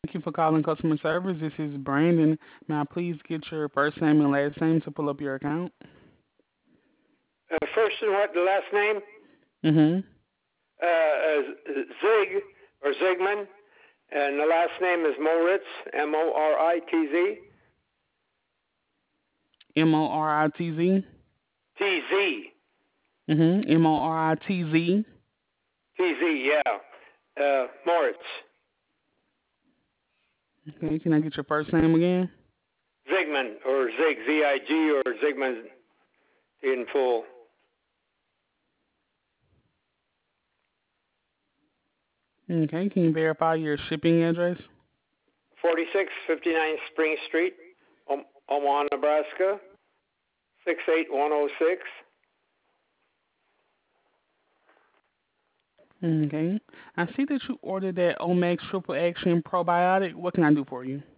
Thank you for calling customer service. This is Brandon. May I please get your first name and last name to pull up your account? First and what? The last name? Mm-hmm. Zig or Zigman, and the last name is Moritz. Moritz. Moritz. Tz. Mm-hmm. Moritz. Tz. Yeah. Moritz. Okay, can I get your first name again? Zigman or Zig. Zig or Zigman in full. Okay, can you verify your shipping address? 4659 Spring Street, Omaha, Nebraska 68106. Okay. I see that you ordered that Omex Triple Action Probiotic. What can I do for you?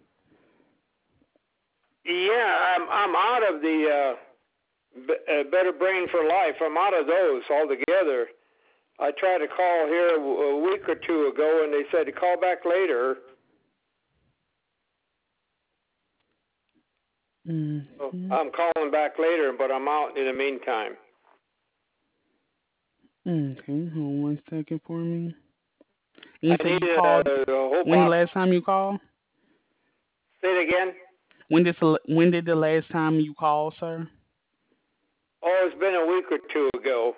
Yeah, I'm out of the Better Brain for Life. I'm out of those altogether. I tried to call here a week or two ago, and they said to call back later. So Mm-hmm. I'm calling back later, but I'm out in the meantime. Okay, hold on 1 second for me. And I you say need you called. a whole When the box. last time you called? Say it again. When did the last time you called, sir? Oh, it's been a week or two ago.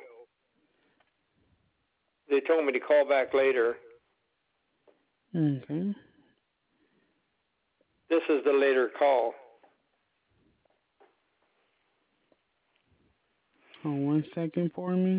They told me to call back later. Okay. This is the later call. Hold on 1 second for me.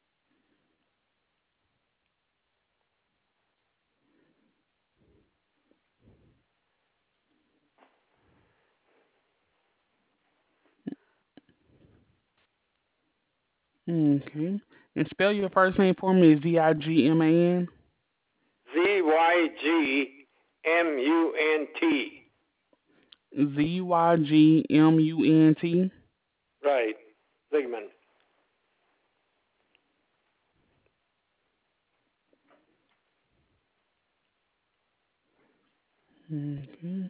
Okay. And spell your first name for me. Zigman. Zygmunt. Zygmunt. Right. Zygmunt. Okay.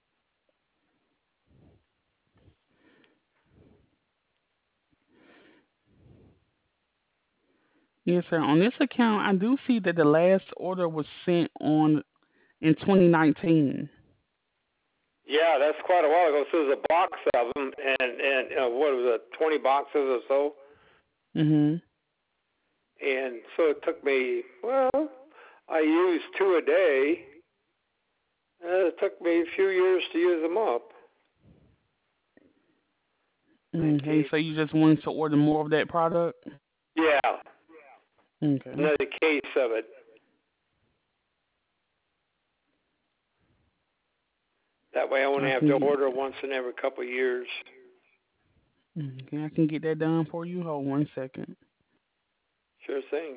Yes, sir. On this account, I do see that the last order was sent on in 2019. Yeah, that's quite a while ago. So there's a box of them, and what was it, 20 boxes or so? Mhm. And so it took me, well, I used two a day. It took me a few years to use them up. Okay. 19. So you just wanted to order more of that product? Yeah, Okay. another case of it. That way I only I have can to get. order once in every couple of years. Okay, I can get that done for you. Hold 1 second. Sure thing.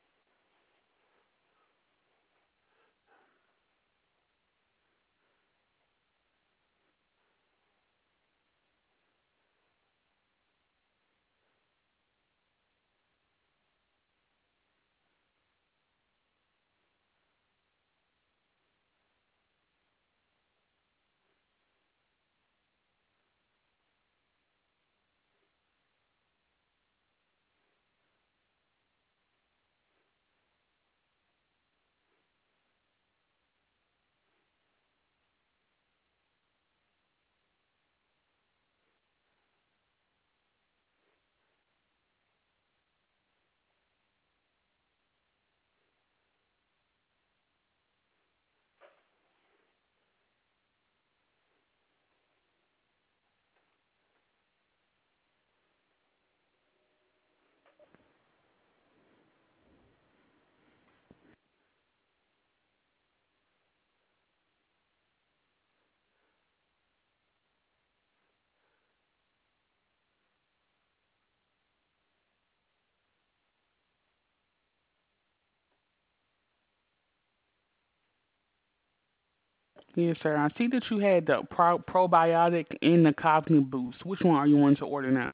Yes, sir. I see that you had the probiotic and the cognitive boost. Which one are you wanting to order now?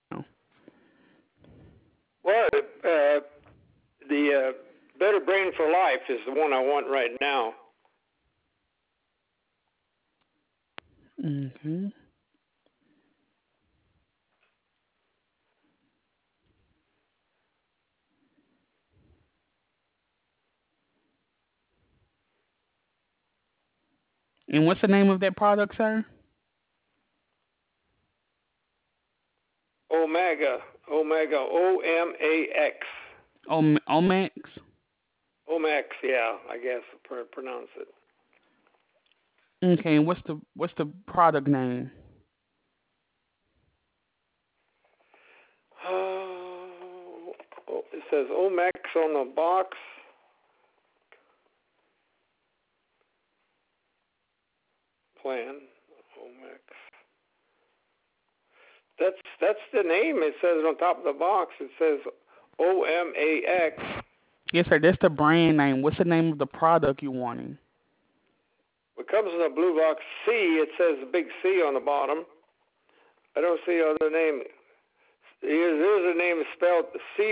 Well, the Better Brain for Life is the one I want right now. Okay. And what's the name of that product, sir? Omega, Omega, OMAX. Omax. Omax, yeah, I guess pronounce it. Okay. And what's the product name? It says Omax on the box. Plan. Omax. That's the name. It says on top of the box. It says OMAX. Yes, sir. That's the brand name. What's the name of the product you wanting? It comes in a blue box. C. It says a big C on the bottom. I don't see other name. Here's a name spelled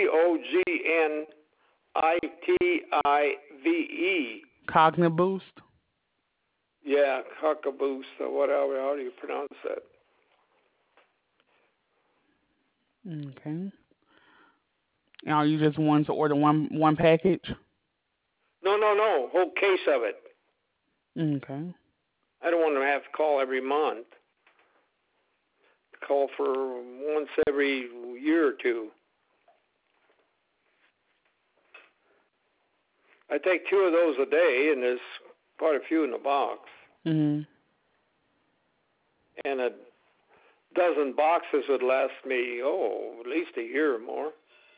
COGNITIVE. Cogniboost. Yeah, cockaboost or whatever. How do you pronounce that? Okay. And are you just wanting to order one package? No. Whole case of it. Okay. I don't want to have to call every month. Call for once every year or two. I take 2 of those a day, and there's quite a few in the box. Mhm. And a dozen boxes would last me, at least a year or more.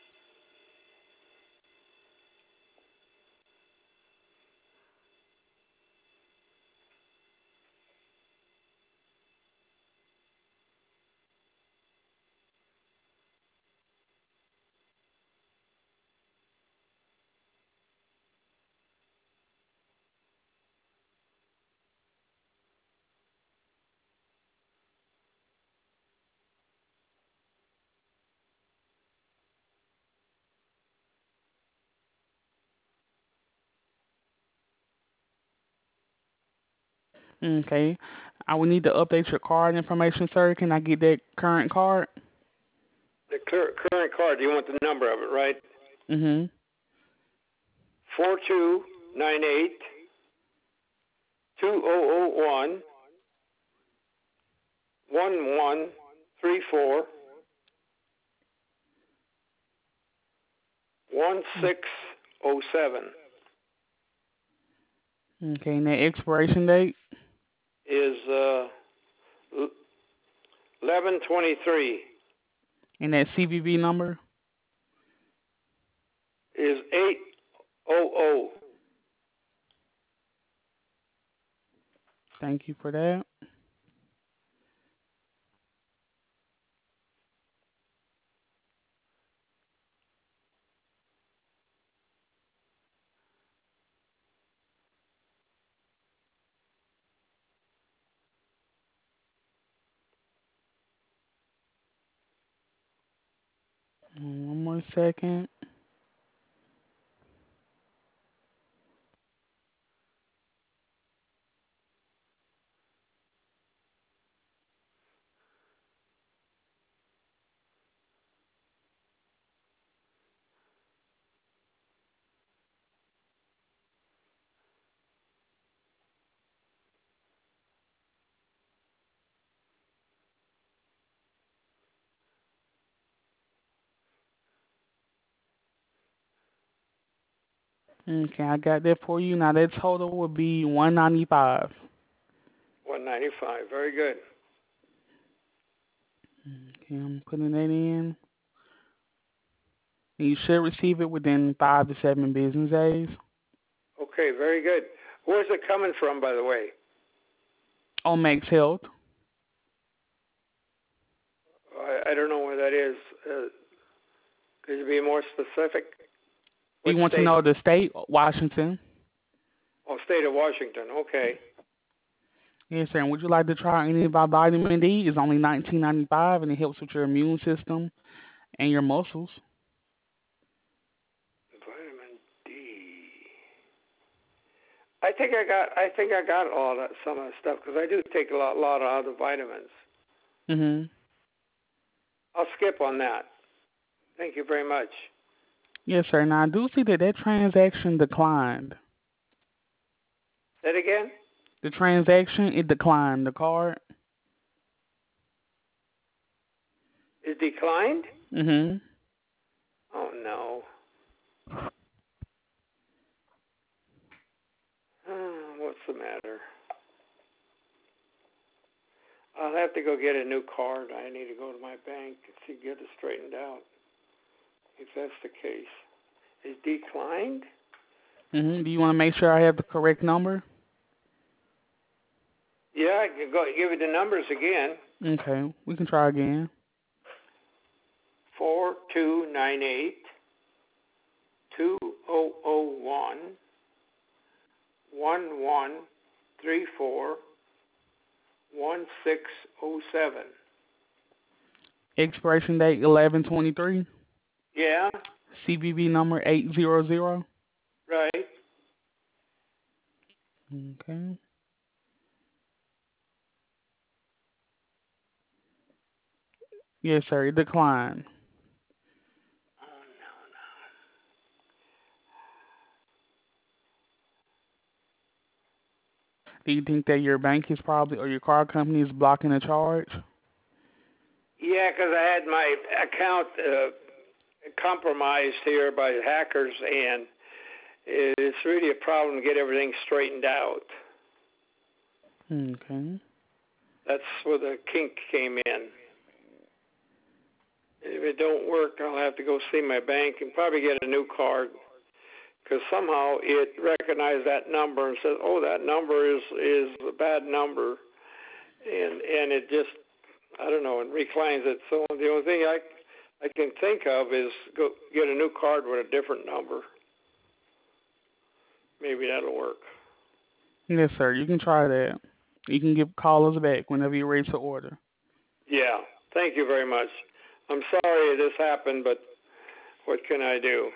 Okay. I will need to update your card information, sir. Can I get that current card? The current card, you want the number of it, right? Mhm. 4298 2001 1134 1607 Okay. And that expiration date is 1123 and that CVV number. is 800. Thank you for that. One more second. Okay, I got that for you. Now that total would be 195. 195. Very good. Okay, I'm putting that in. And you should receive it within 5 to 7 business days. Okay, very good. Where's it coming from, by the way? Omax Health. I don't know where that is. Could you be more specific? What You want to state? know the state? Washington. Oh, state of Washington. Okay. Yes, sir. And would you like to try any of our vitamin D? It's only 19.95, and it helps with your immune system and your muscles. Vitamin D. I think I got all that, some of the stuff, because I do take a lot of other vitamins. Mhm. I'll skip on that. Thank you very much. Yes, sir. Now I do see that transaction declined. Say it again? The transaction it declined. The card. It declined? Mhm. Oh, no. What's the matter? I'll have to go get a new card. I need to go to my bank and see, get it straightened out. If that's the case. It declined? Mhm. Do you want to make sure I have the correct number? Yeah, I can go give you the numbers again. Okay. We can try again. 4298 2001 1134 1607. Expiration date 11/23. Yeah, CVV number 800. right. Okay. Yes, sir. It declined. Oh, no. Do you think that your bank is probably or your card company is blocking the charge? Yeah, because I had my account compromised here by hackers, and it's really a problem to get everything straightened out. Okay. That's where the kink came in. If it don't work, I'll have to go see my bank and probably get a new card, because somehow it recognized that number and said, "Oh, that number is a bad number," and it just, I don't know, and reclines it. So the only thing I can think of is go get a new card with a different number. Maybe that'll work. Yes, sir. You can try that. You can call us back whenever you're ready to order. Yeah. Thank you very much. I'm sorry this happened, but what can I do?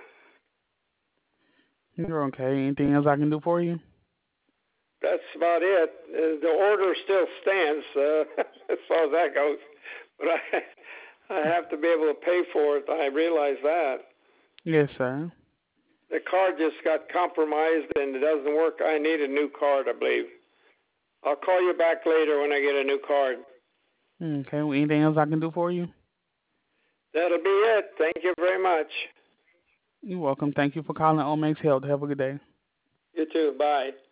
You're okay. Anything else I can do for you? That's about it. The order still stands as far as that goes, but I have to be able to pay for it. I realize that. Yes, sir. The card just got compromised and it doesn't work. I need a new card, I believe. I'll call you back later when I get a new card. Okay. Well, anything else I can do for you? That'll be it. Thank you very much. You're welcome. Thank you for calling Omex Health. Have a good day. You too. Bye.